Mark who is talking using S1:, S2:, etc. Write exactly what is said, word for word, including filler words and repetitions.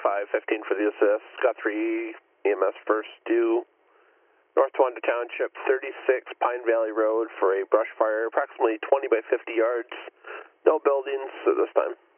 S1: five fifteen for the assist. Got three E M S first due. North Towanda Township, thirty-six Pine Valley Road for a brush fire, approximately twenty by fifty yards. No buildings at this time.